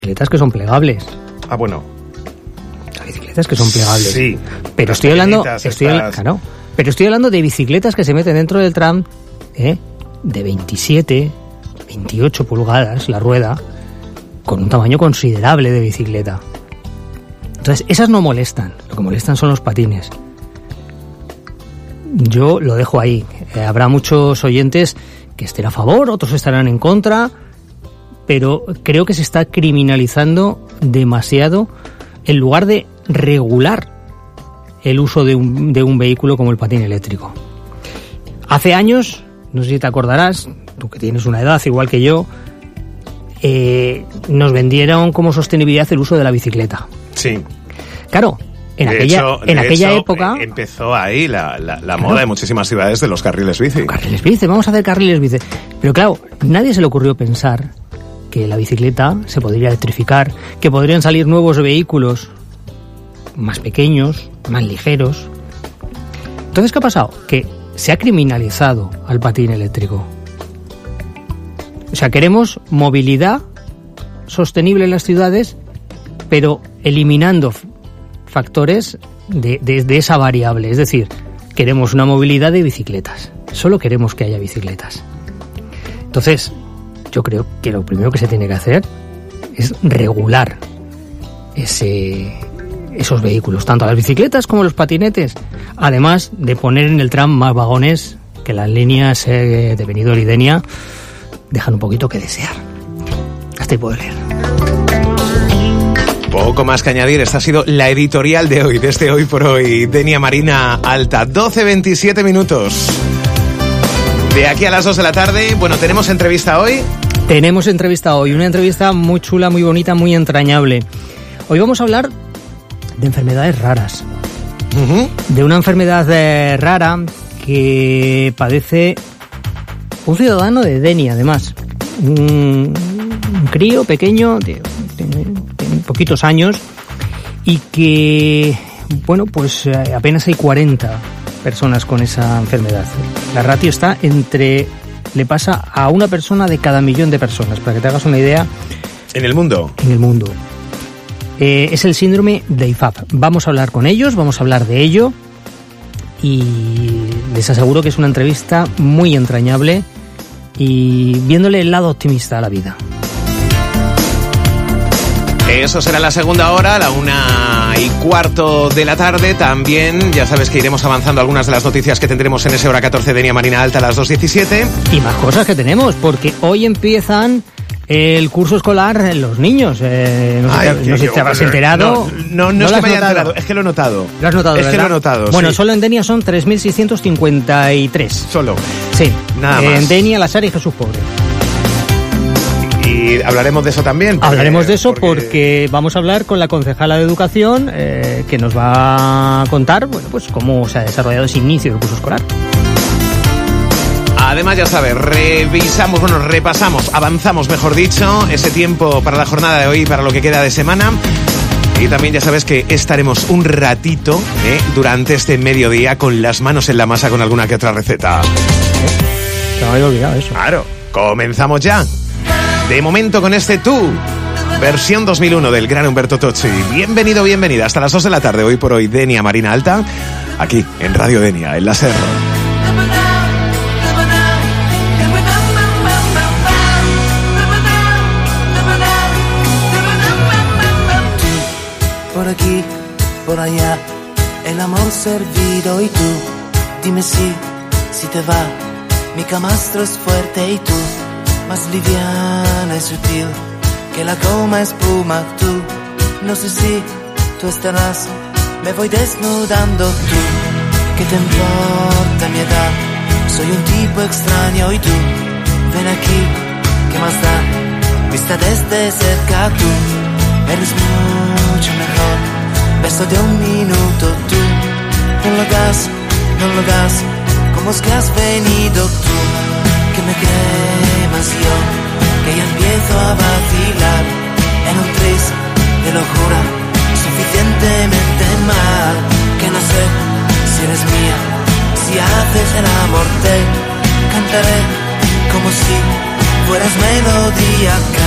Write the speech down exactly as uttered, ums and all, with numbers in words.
bicicletas que son plegables. Ah, bueno. Hay bicicletas que son plegables. Sí. Pero estoy hablando, estoy, estas... claro, pero estoy hablando de bicicletas que se meten dentro del tram, ¿eh? de veintisiete, veintiocho pulgadas la rueda, con un tamaño considerable de bicicleta. Entonces, esas no molestan. Lo que molestan son los patines. Yo lo dejo ahí. Eh, habrá muchos oyentes que estén a favor, otros estarán en contra, pero creo que se está criminalizando demasiado en lugar de regular el uso de un, de un vehículo como el patín eléctrico. Hace años, no sé si te acordarás, tú que tienes una edad igual que yo, eh, nos vendieron como sostenibilidad el uso de la bicicleta. Sí. Claro, en de aquella, hecho, en de aquella hecho, época... empezó ahí la, la, la claro, moda de muchísimas ciudades de los carriles bici. Carriles bici, vamos a hacer carriles bici. Pero claro, nadie se le ocurrió pensar que la bicicleta se podría electrificar, que podrían salir nuevos vehículos más pequeños, más ligeros. Entonces, ¿qué ha pasado? Que se ha criminalizado al patín eléctrico. O sea, queremos movilidad sostenible en las ciudades, pero eliminando factores de, de, de esa variable. Es decir, queremos una movilidad de bicicletas. Solo queremos que haya bicicletas. Entonces, yo creo que lo primero que se tiene que hacer es regular ese, esos vehículos, tanto las bicicletas como los patinetes, además de poner en el tram más vagones, que las líneas eh, de Benidorm y Denia dejan un poquito que desear. Hasta ahí puedo leer. Poco más que añadir, esta ha sido la editorial de hoy, desde Hoy por Hoy, Denia Marina Alta, doce veintisiete minutos. De aquí a las dos de la tarde, bueno, ¿tenemos entrevista hoy? Tenemos entrevista hoy, una entrevista muy chula, muy bonita, muy entrañable. Hoy vamos a hablar de enfermedades raras. Uh-huh. De una enfermedad eh, rara que padece un ciudadano de Denia, además. Un, un crío pequeño, de, de, de poquitos años, y que, bueno, pues eh, apenas hay cuarenta personas con esa enfermedad. La ratio está entre... le pasa a una persona de cada millón de personas, para que te hagas una idea. ¿En el mundo? En el mundo. Eh, es el síndrome de I F A P. Vamos a hablar con ellos, vamos a hablar de ello, y les aseguro que es una entrevista muy entrañable y viéndole el lado optimista a la vida. Eso será la segunda hora, la una y cuarto de la tarde. También ya sabes que iremos avanzando algunas de las noticias que tendremos en ese hora catorce de Denia Marina Alta a las dos diecisiete. Y más cosas que tenemos, porque hoy empiezan el curso escolar los niños. Eh, no sé, Ay, te, no sé si te habrás enterado. No, no, no, no es que me haya enterado, es que lo he notado. Lo has notado, Es ¿verdad? que lo he notado, Bueno, sí. solo en Denia son tres mil seiscientos cincuenta y tres. Solo. Sí. Nada eh, más. En Denia, La Sara y Jesús Pobre. Y hablaremos de eso también. Porque, Hablaremos de eso porque... porque vamos a hablar con la concejala de Educación, eh, que nos va a contar, bueno, pues cómo se ha desarrollado ese inicio del curso escolar. Además, ya sabes, revisamos, bueno, repasamos, avanzamos, mejor dicho, ese tiempo para la jornada de hoy y para lo que queda de semana. Y también ya sabes que estaremos un ratito ¿eh? durante este mediodía con las manos en la masa con alguna que otra receta. Se me había olvidado eso. Claro, comenzamos ya. De momento con este Tú, versión dos mil uno del gran Humberto Tocci. Bienvenido, bienvenida, hasta las dos de la tarde, hoy por hoy, Denia Marina Alta, aquí en Radio Denia, en la Ser. Por aquí, por allá, el amor servido y tú, dime si, si te va, mi camastro es fuerte y tú, más liviana y sutil, que la goma espuma tú, no sé si tú estarás, me voy desnudando tú, ¿qué te importa mi edad? Soy un tipo extraño y tú, ven aquí, ¿qué más da? Vista desde cerca tú, eres mucho mejor, beso de un minuto tú, no lo hagas, no lo hagas, ¿cómo es que has venido tú? Que me quemas yo, que ya empiezo a vacilar, en un tris de locura, suficientemente mal, que no sé si eres mía, si haces el amor te cantaré, como si fueras melodía.